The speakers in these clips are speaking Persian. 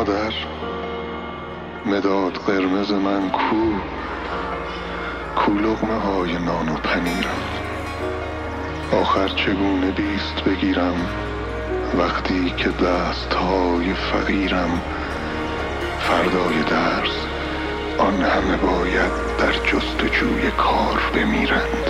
مادر، مداد قرمز من کو لقمه های نان و پنیرم. آخر چگونه بیست بگیرم وقتی که دست های فقیرم. فردای درس آن همه باید در جستجوی کار بمیرند.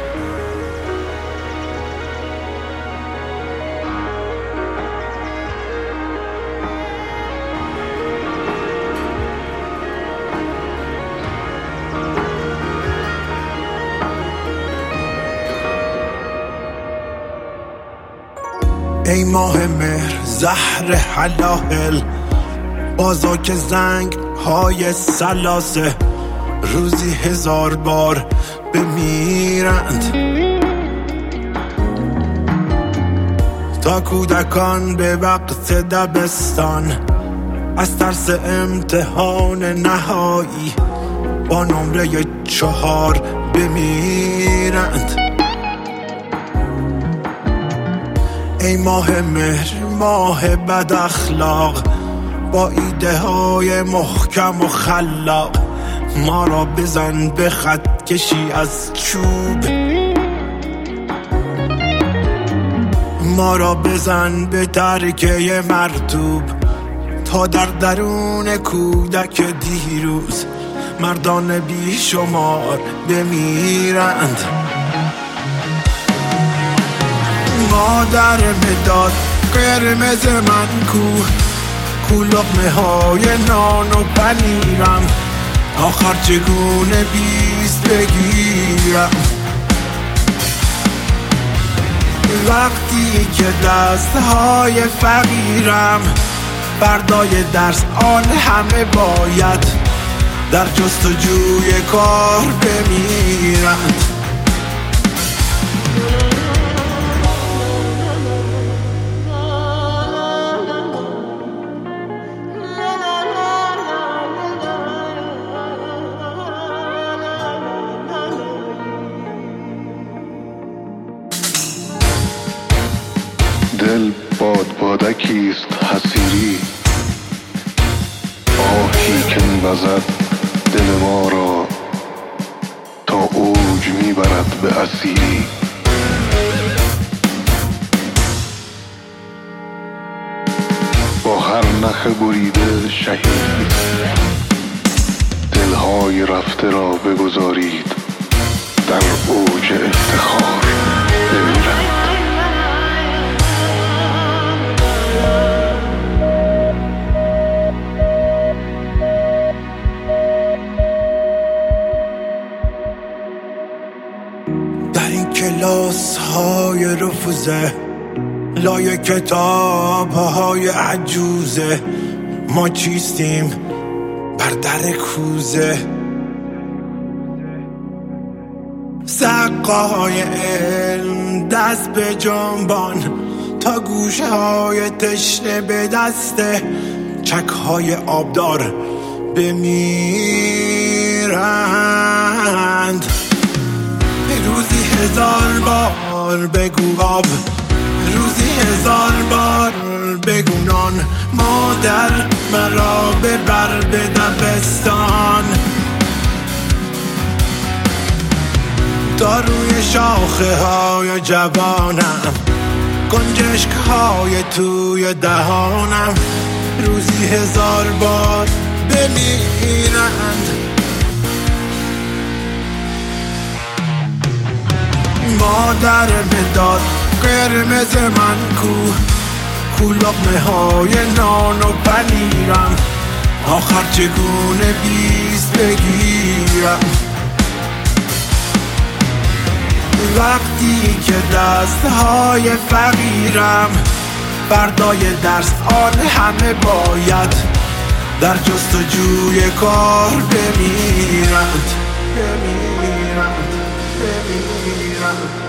ای ماه مهر زهر حلاهل، بازا که زنگ های سلاسه روزی 1000 بار بمیرند. تا کودکان به وقت دبستان از ترس امتحان نهایی با نمره 4 بمیرند. ای ماه مهر ماه بد اخلاق، با ایده های محکم و خلاق ما را بزن به خط کشی از چوب. ما را بزن به ترکه مرطوب تا در درون کودک دیروز مردان بیشمار بمیرند. مادر مداد قرمز من کو لقمه های نان و پنیرم. آخر چگونه بیست بگیرم وقتی که دست های فقیرم. فردای درس آن همه باید در جستجوی کار بمیرند. دل بادکیست حسیری، آهی که می‌وزد دل ما را تا اوج میبرد به اسیری. با هر نخ بریده شهید دلهای رفته را بگذارید در اوج افتخار بمیرند. در این کلاس های رفوزه لای کتاب های عجوزه ما چیستیم بر در کوزه. سقاهای علم دست به جنبان تا گوشه های تشنه به دسته چک های آبدار بمیرند. روزی 1000 بار بگو آب، روزی 1000 بار بگو نان. مادر مرا ببر به دبستان تا روی شاخه های جوانم گنجشک های توی دهانم روزی 1000 بار بمیرند. مادر مداد قرمز من کو لقمه های نان و پنیرم. آخر چگونه بیست بگیرم وقتی که دست های فقیرم. فردای درس آن همه باید در جستجوی کار بمیرند.